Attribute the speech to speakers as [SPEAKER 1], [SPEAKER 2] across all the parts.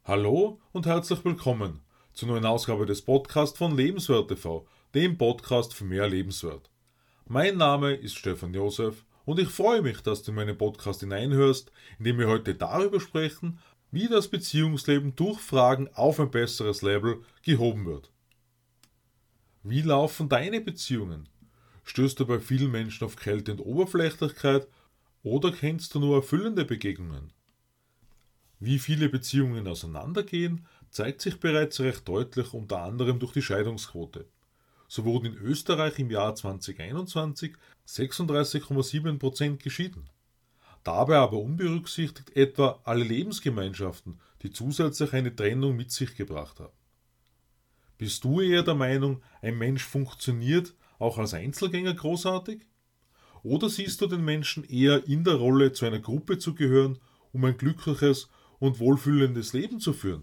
[SPEAKER 1] Hallo und herzlich willkommen zur neuen Ausgabe des Podcasts von Lebenswert TV, dem Podcast für mehr Lebenswert. Mein Name ist Stefan Josef und ich freue mich, dass du in meinen Podcast hineinhörst, in dem wir heute darüber sprechen, wie das Beziehungsleben durch Fragen auf ein besseres Level gehoben wird. Wie laufen deine Beziehungen? Stößt du bei vielen Menschen auf Kälte und Oberflächlichkeit oder kennst du nur erfüllende Begegnungen? Wie viele Beziehungen auseinandergehen, zeigt sich bereits recht deutlich unter anderem durch die Scheidungsquote. So wurden in Österreich im Jahr 2021 36,7% geschieden. Dabei aber unberücksichtigt etwa alle Lebensgemeinschaften, die zusätzlich eine Trennung mit sich gebracht haben. Bist du eher der Meinung, ein Mensch funktioniert auch als Einzelgänger großartig? Oder siehst du den Menschen eher in der Rolle, zu einer Gruppe zu gehören, um ein glückliches und wohlfühlendes Leben zu führen?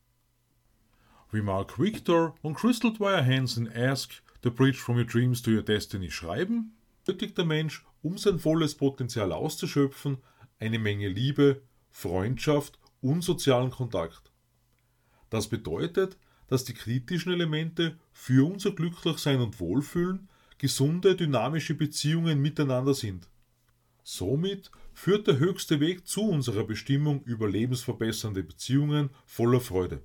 [SPEAKER 1] Wie Mark Victor und Crystal Dwyer Hansen Ask, The Bridge from Your Dreams to Your Destiny schreiben, benötigt der Mensch, um sein volles Potenzial auszuschöpfen, eine Menge Liebe, Freundschaft und sozialen Kontakt. Das bedeutet, dass die kritischen Elemente für unser Glücklichsein und Wohlfühlen gesunde, dynamische Beziehungen miteinander sind. Somit führt der höchste Weg zu unserer Bestimmung über lebensverbessernde Beziehungen voller Freude.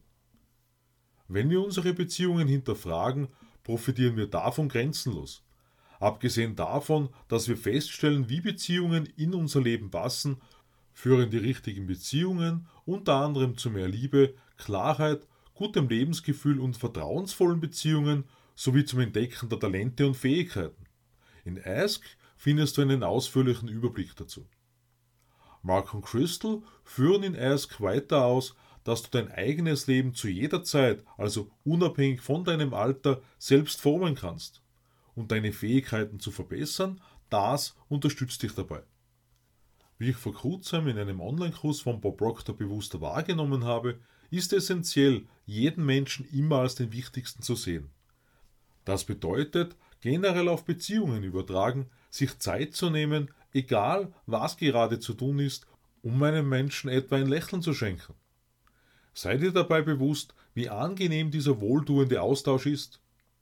[SPEAKER 1] Wenn wir unsere Beziehungen hinterfragen, profitieren wir davon grenzenlos. Abgesehen davon, dass wir feststellen, wie Beziehungen in unser Leben passen, führen die richtigen Beziehungen unter anderem zu mehr Liebe, Klarheit, gutem Lebensgefühl und vertrauensvollen Beziehungen sowie zum Entdecken der Talente und Fähigkeiten. In Ask findest du einen ausführlichen Überblick dazu. Mark und Crystal führen in Ask weiter aus, dass du dein eigenes Leben zu jeder Zeit, also unabhängig von deinem Alter, selbst formen kannst. Und deine Fähigkeiten zu verbessern, das unterstützt dich dabei. Wie ich vor kurzem in einem Online-Kurs von Bob Proctor bewusster wahrgenommen habe, ist essentiell, jeden Menschen immer als den Wichtigsten zu sehen. Das bedeutet, generell auf Beziehungen übertragen, sich Zeit zu nehmen, egal was gerade zu tun ist, um einem Menschen etwa ein Lächeln zu schenken. Sei dir dabei bewusst, wie angenehm dieser wohltuende Austausch ist.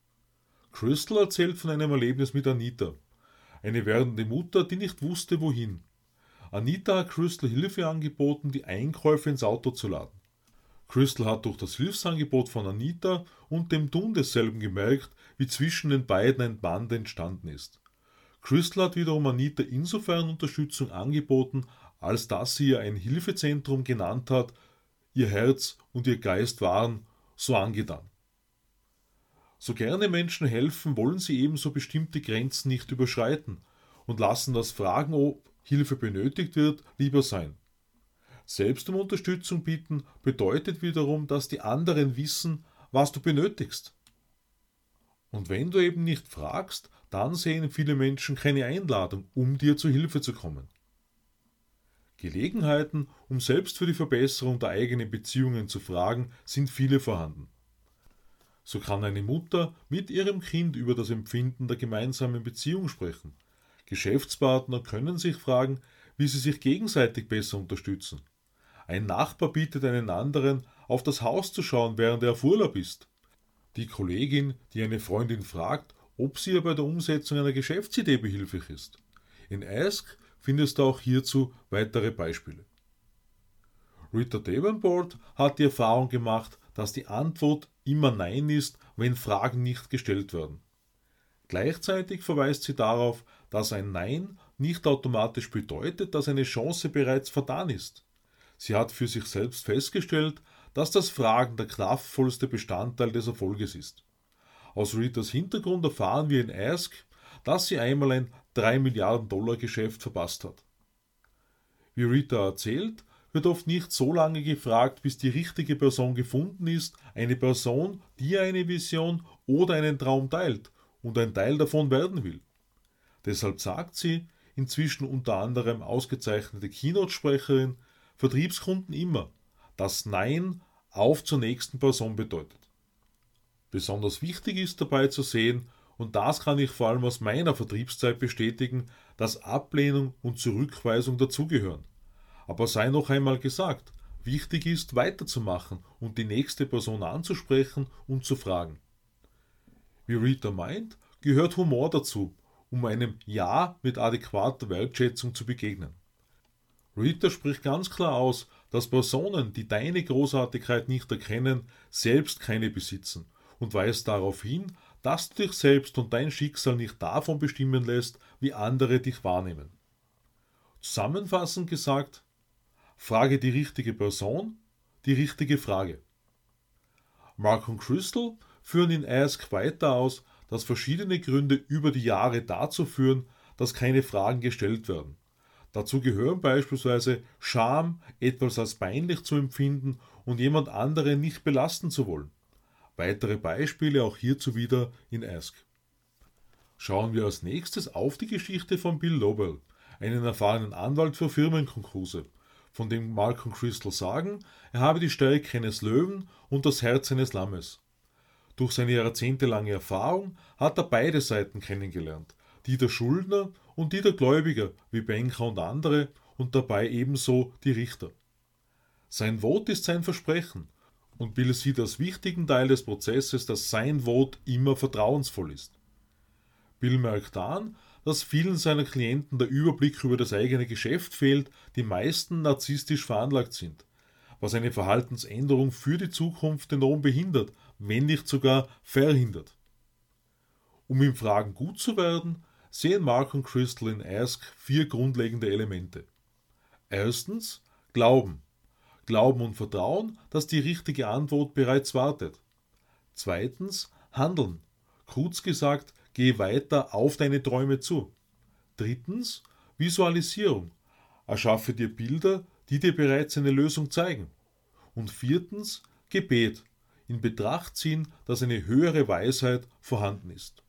[SPEAKER 1] Crystal erzählt von einem Erlebnis mit Anita, eine werdende Mutter, die nicht wusste, wohin. Anita hat Crystal Hilfe angeboten, die Einkäufe ins Auto zu laden. Crystal hat durch das Hilfsangebot von Anita und dem Tun desselben gemerkt, wie zwischen den beiden ein Band entstanden ist. Crystal hat wiederum Anita insofern Unterstützung angeboten, als dass sie ihr ein Hilfezentrum genannt hat. Ihr Herz und ihr Geist waren so angetan. So gerne Menschen helfen, wollen sie ebenso bestimmte Grenzen nicht überschreiten und lassen das Fragen, ob Hilfe benötigt wird, lieber sein. Selbst um Unterstützung bitten bedeutet wiederum, dass die anderen wissen, was du benötigst. Und wenn du eben nicht fragst, dann sehen viele Menschen keine Einladung, um dir zu Hilfe zu kommen. Gelegenheiten, um selbst für die Verbesserung der eigenen Beziehungen zu fragen, sind viele vorhanden. So kann eine Mutter mit ihrem Kind über das Empfinden der gemeinsamen Beziehung sprechen. Geschäftspartner können sich fragen, wie sie sich gegenseitig besser unterstützen. Ein Nachbar bittet einen anderen, auf das Haus zu schauen, während er auf Urlaub ist. Die Kollegin, die eine Freundin fragt, ob sie ihr bei der Umsetzung einer Geschäftsidee behilflich ist. In Ask findest du auch hierzu weitere Beispiele. Rita Davenport hat die Erfahrung gemacht, dass die Antwort immer Nein ist, wenn Fragen nicht gestellt werden. Gleichzeitig verweist sie darauf, dass ein Nein nicht automatisch bedeutet, dass eine Chance bereits vertan ist. Sie hat für sich selbst festgestellt, dass das Fragen der kraftvollste Bestandteil des Erfolges ist. Aus Ritas Hintergrund erfahren wir in Ask, dass sie einmal ein 3 Milliarden Dollar Geschäft verpasst hat. Wie Rita erzählt, wird oft nicht so lange gefragt, bis die richtige Person gefunden ist, eine Person, die eine Vision oder einen Traum teilt und ein Teil davon werden will. Deshalb sagt sie, inzwischen unter anderem ausgezeichnete Keynote-Sprecherin, Vertriebskunden immer, dass Nein auf zur nächsten Person bedeutet. Besonders wichtig ist dabei zu sehen, und das kann ich vor allem aus meiner Vertriebszeit bestätigen, dass Ablehnung und Zurückweisung dazugehören. Aber sei noch einmal gesagt, wichtig ist, weiterzumachen und die nächste Person anzusprechen und zu fragen. Wie Rita meint, gehört Humor dazu, um einem Ja mit adäquater Wertschätzung zu begegnen. Rita spricht ganz klar aus, dass Personen, die deine Großartigkeit nicht erkennen, selbst keine besitzen und weist darauf hin, dass du dich selbst und dein Schicksal nicht davon bestimmen lässt, wie andere dich wahrnehmen. Zusammenfassend gesagt, frage die richtige Person, die richtige Frage. Mark und Crystal führen in Ask weiter aus, dass verschiedene Gründe über die Jahre dazu führen, dass keine Fragen gestellt werden. Dazu gehören beispielsweise Scham, etwas als peinlich zu empfinden und jemand anderen nicht belasten zu wollen. Weitere Beispiele auch hierzu wieder in Ask. Schauen wir als nächstes auf die Geschichte von Bill Lobel, einen erfahrenen Anwalt für Firmenkonkurse, von dem Mark und Crystal sagen, er habe die Stärke eines Löwen und das Herz eines Lammes. Durch seine jahrzehntelange Erfahrung hat er beide Seiten kennengelernt, die der Schuldner und die der Gläubiger, wie Banker und andere, und dabei ebenso die Richter. Sein Vot ist sein Versprechen, und Bill sieht als wichtigen Teil des Prozesses, dass sein Vot immer vertrauensvoll ist. Bill merkt an, dass vielen seiner Klienten der Überblick über das eigene Geschäft fehlt, die meisten narzisstisch veranlagt sind, was eine Verhaltensänderung für die Zukunft enorm behindert, wenn nicht sogar verhindert. Um im Fragen gut zu werden, sehen Mark und Crystal in Ask 4 grundlegende Elemente. Erstens, Glauben. Glauben und Vertrauen, dass die richtige Antwort bereits wartet. Zweitens, Handeln. Kurz gesagt, geh weiter auf deine Träume zu. Drittens, Visualisierung. Erschaffe dir Bilder, die dir bereits eine Lösung zeigen. Und viertens, Gebet. In Betracht ziehen, dass eine höhere Weisheit vorhanden ist.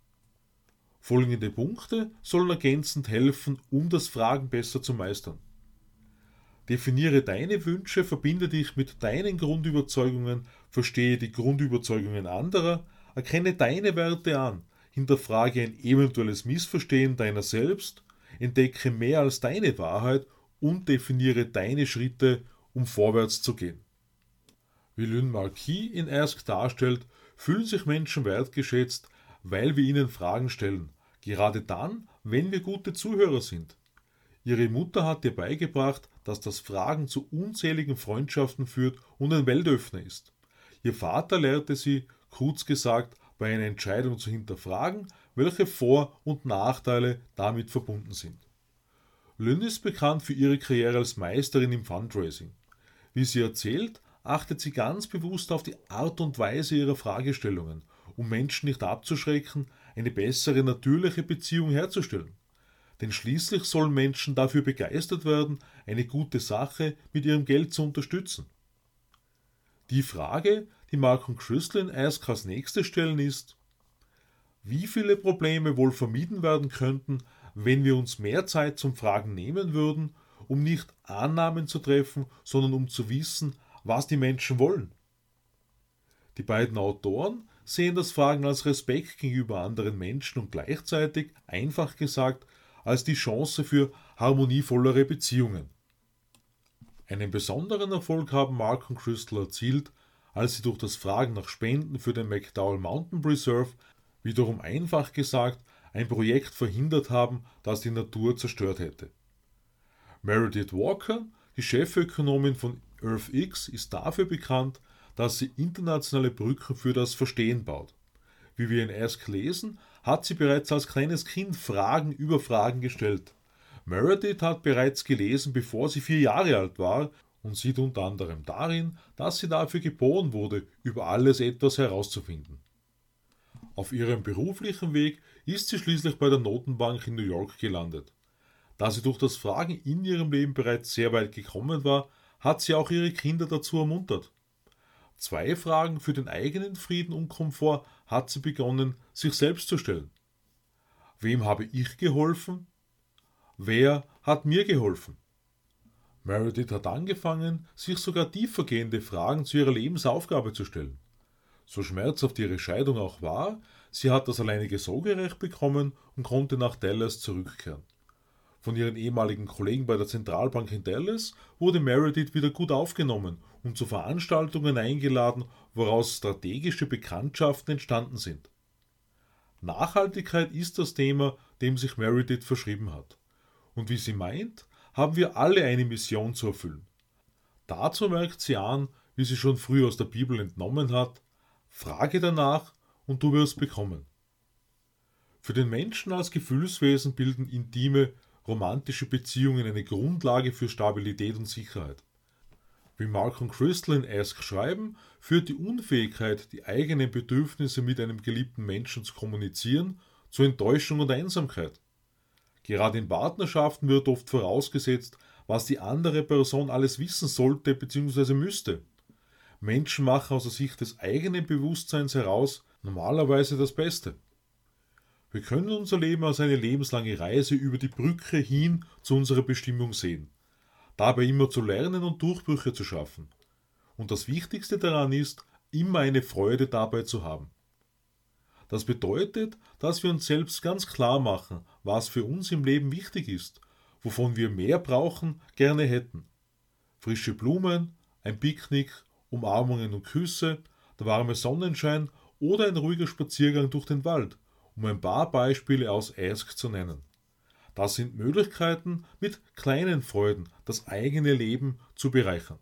[SPEAKER 1] Folgende Punkte sollen ergänzend helfen, um das Fragen besser zu meistern. Definiere deine Wünsche, verbinde dich mit deinen Grundüberzeugungen, verstehe die Grundüberzeugungen anderer, erkenne deine Werte an, hinterfrage ein eventuelles Missverstehen deiner selbst, entdecke mehr als deine Wahrheit und definiere deine Schritte, um vorwärts zu gehen. Wie Lynn Marquis in Ask darstellt, fühlen sich Menschen wertgeschätzt, weil wir ihnen Fragen stellen, gerade dann, wenn wir gute Zuhörer sind. Ihre Mutter hat ihr beigebracht, dass das Fragen zu unzähligen Freundschaften führt und ein Weltöffner ist. Ihr Vater lehrte sie, kurz gesagt, bei einer Entscheidung zu hinterfragen, welche Vor- und Nachteile damit verbunden sind. Lynn ist bekannt für ihre Karriere als Meisterin im Fundraising. Wie sie erzählt, achtet sie ganz bewusst auf die Art und Weise ihrer Fragestellungen, um Menschen nicht abzuschrecken, eine bessere natürliche Beziehung herzustellen. Denn schließlich sollen Menschen dafür begeistert werden, eine gute Sache mit ihrem Geld zu unterstützen. Die Frage, die Mark und Crystal in Ask als nächstes stellen, ist: Wie viele Probleme wohl vermieden werden könnten, wenn wir uns mehr Zeit zum Fragen nehmen würden, um nicht Annahmen zu treffen, sondern um zu wissen, was die Menschen wollen? Die beiden Autoren sehen das Fragen als Respekt gegenüber anderen Menschen und gleichzeitig, einfach gesagt, als die Chance für harmonievollere Beziehungen. Einen besonderen Erfolg haben Mark und Crystal erzielt, als sie durch das Fragen nach Spenden für den McDowell Mountain Preserve, wiederum einfach gesagt, ein Projekt verhindert haben, das die Natur zerstört hätte. Meredith Walker, die Chefökonomin von EarthX, ist dafür bekannt, dass sie internationale Brücken für das Verstehen baut. Wie wir in Ask lesen, hat sie bereits als kleines Kind Fragen über Fragen gestellt. Meredith hat bereits gelesen, bevor sie 4 Jahre alt war, und sieht unter anderem darin, dass sie dafür geboren wurde, über alles etwas herauszufinden. Auf ihrem beruflichen Weg ist sie schließlich bei der Notenbank in New York gelandet. Da sie durch das Fragen in ihrem Leben bereits sehr weit gekommen war, hat sie auch ihre Kinder dazu ermuntert. 2 Fragen für den eigenen Frieden und Komfort hat sie begonnen, sich selbst zu stellen. Wem habe ich geholfen? Wer hat mir geholfen? Meredith hat angefangen, sich sogar tiefergehende Fragen zu ihrer Lebensaufgabe zu stellen. So schmerzhaft ihre Scheidung auch war, sie hat das alleinige Sorgerecht bekommen und konnte nach Dallas zurückkehren. Von ihren ehemaligen Kollegen bei der Zentralbank in Dallas wurde Meredith wieder gut aufgenommen und zu Veranstaltungen eingeladen, woraus strategische Bekanntschaften entstanden sind. Nachhaltigkeit ist das Thema, dem sich Meredith verschrieben hat. Und wie sie meint, haben wir alle eine Mission zu erfüllen. Dazu merkt sie an, wie sie schon früh aus der Bibel entnommen hat: Frage danach und du wirst bekommen. Für den Menschen als Gefühlswesen bilden intime, romantische Beziehungen eine Grundlage für Stabilität und Sicherheit. Wie Mark und Crystal in Ask schreiben, führt die Unfähigkeit, die eigenen Bedürfnisse mit einem geliebten Menschen zu kommunizieren, zu Enttäuschung und Einsamkeit. Gerade in Partnerschaften wird oft vorausgesetzt, was die andere Person alles wissen sollte bzw. müsste. Menschen machen aus der Sicht des eigenen Bewusstseins heraus normalerweise das Beste. Wir können unser Leben als eine lebenslange Reise über die Brücke hin zu unserer Bestimmung sehen, dabei immer zu lernen und Durchbrüche zu schaffen. Und das Wichtigste daran ist, immer eine Freude dabei zu haben. Das bedeutet, dass wir uns selbst ganz klar machen, was für uns im Leben wichtig ist, wovon wir mehr brauchen, gerne hätten. Frische Blumen, ein Picknick, Umarmungen und Küsse, der warme Sonnenschein oder ein ruhiger Spaziergang durch den Wald, um ein paar Beispiele aus Ask zu nennen. Das sind Möglichkeiten, mit kleinen Freuden das eigene Leben zu bereichern.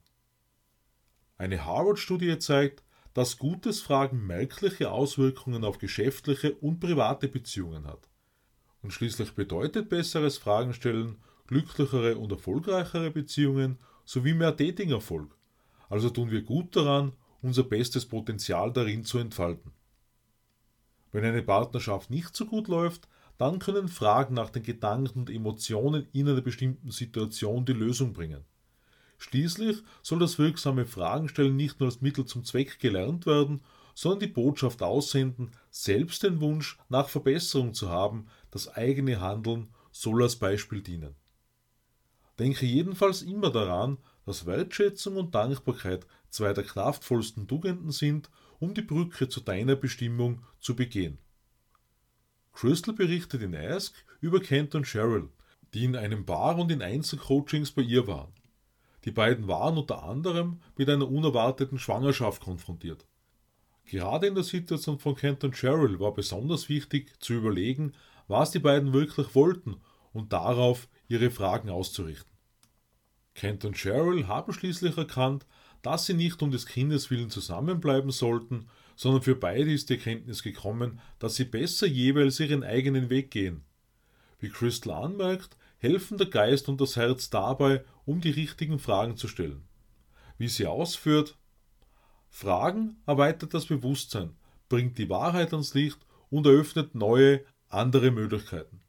[SPEAKER 1] Eine Harvard-Studie zeigt, dass gutes Fragen merkliche Auswirkungen auf geschäftliche und private Beziehungen hat. Und schließlich bedeutet besseres Fragen stellen glücklichere und erfolgreichere Beziehungen sowie mehr Dating-Erfolg. Also tun wir gut daran, unser bestes Potenzial darin zu entfalten. Wenn eine Partnerschaft nicht so gut läuft, dann können Fragen nach den Gedanken und Emotionen in einer bestimmten Situation die Lösung bringen. Schließlich soll das wirksame Fragenstellen nicht nur als Mittel zum Zweck gelernt werden, sondern die Botschaft aussenden, selbst den Wunsch nach Verbesserung zu haben, das eigene Handeln soll als Beispiel dienen. Denke jedenfalls immer daran, dass Wertschätzung und Dankbarkeit zwei der kraftvollsten Tugenden sind, um die Brücke zu deiner Bestimmung zu begehen. Crystal berichtet in Ask über Kent und Cheryl, die in einem Paar und in Einzelcoachings bei ihr waren. Die beiden waren unter anderem mit einer unerwarteten Schwangerschaft konfrontiert. Gerade in der Situation von Kent und Cheryl war besonders wichtig zu überlegen, was die beiden wirklich wollten und darauf ihre Fragen auszurichten. Kent und Cheryl haben schließlich erkannt, dass sie nicht um des Kindes willen zusammenbleiben sollten, sondern für beide ist die Erkenntnis gekommen, dass sie besser jeweils ihren eigenen Weg gehen. Wie Crystal anmerkt, helfen der Geist und das Herz dabei, um die richtigen Fragen zu stellen. Wie sie ausführt: Fragen erweitert das Bewusstsein, bringt die Wahrheit ans Licht und eröffnet neue, andere Möglichkeiten.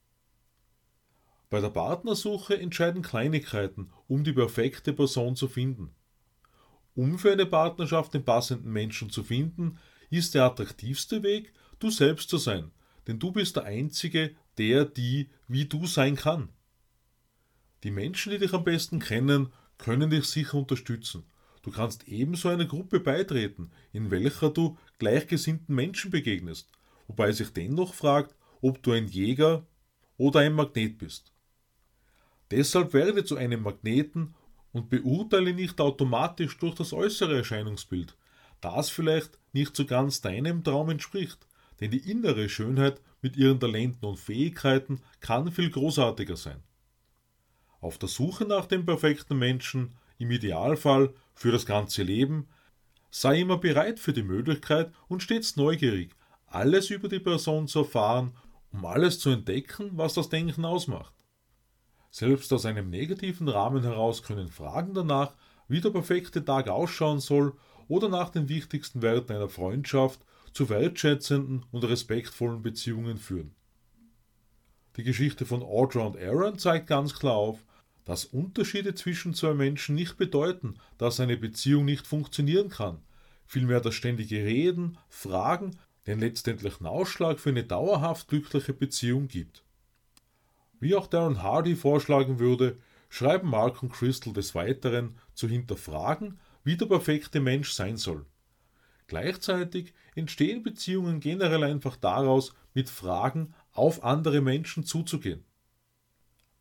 [SPEAKER 1] Bei der Partnersuche entscheiden Kleinigkeiten, um die perfekte Person zu finden. Um für eine Partnerschaft den passenden Menschen zu finden, ist der attraktivste Weg, du selbst zu sein, denn du bist der Einzige, die wie du sein kann. Die Menschen, die dich am besten kennen, können dich sicher unterstützen. Du kannst ebenso einer Gruppe beitreten, in welcher du gleichgesinnten Menschen begegnest, wobei sich dennoch fragt, ob du ein Jäger oder ein Magnet bist. Deshalb werde zu einem Magneten und beurteile nicht automatisch durch das äußere Erscheinungsbild, das vielleicht nicht so ganz deinem Traum entspricht, denn die innere Schönheit mit ihren Talenten und Fähigkeiten kann viel großartiger sein. Auf der Suche nach dem perfekten Menschen, im Idealfall für das ganze Leben, sei immer bereit für die Möglichkeit und stets neugierig, alles über die Person zu erfahren, um alles zu entdecken, was das Denken ausmacht. Selbst aus einem negativen Rahmen heraus können Fragen danach, wie der perfekte Tag ausschauen soll oder nach den wichtigsten Werten einer Freundschaft zu wertschätzenden und respektvollen Beziehungen führen. Die Geschichte von Audra und Aaron zeigt ganz klar auf, dass Unterschiede zwischen zwei Menschen nicht bedeuten, dass eine Beziehung nicht funktionieren kann. Vielmehr das ständige Reden, Fragen den letztendlichen Ausschlag für eine dauerhaft glückliche Beziehung gibt. Wie auch Darren Hardy vorschlagen würde, schreiben Mark und Crystal des Weiteren zu hinterfragen, wie der perfekte Mensch sein soll. Gleichzeitig entstehen Beziehungen generell einfach daraus, mit Fragen auf andere Menschen zuzugehen.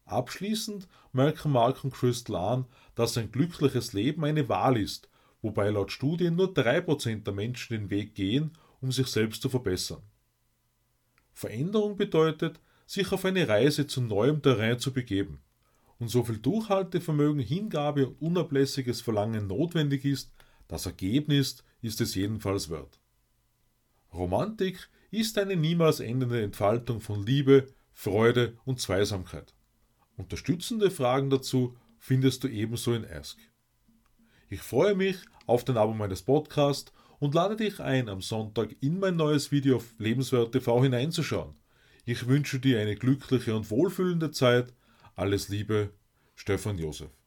[SPEAKER 1] Abschließend merken Mark und Crystal an, dass ein glückliches Leben eine Wahl ist, wobei laut Studien nur 3% der Menschen den Weg gehen, um sich selbst zu verbessern. Veränderung bedeutet, sich auf eine Reise zu neuem Terrain zu begeben. Und so viel Durchhaltevermögen, Hingabe und unablässiges Verlangen notwendig ist, das Ergebnis ist es jedenfalls wert. Romantik ist eine niemals endende Entfaltung von Liebe, Freude und Zweisamkeit. Unterstützende Fragen dazu findest du ebenso in Ask. Ich freue mich auf den Abo meines Podcasts und lade dich ein, am Sonntag in mein neues Video auf Lebenswert TV hineinzuschauen. Ich wünsche dir eine glückliche und wohlfühlende Zeit. Alles Liebe, Stefan Josef.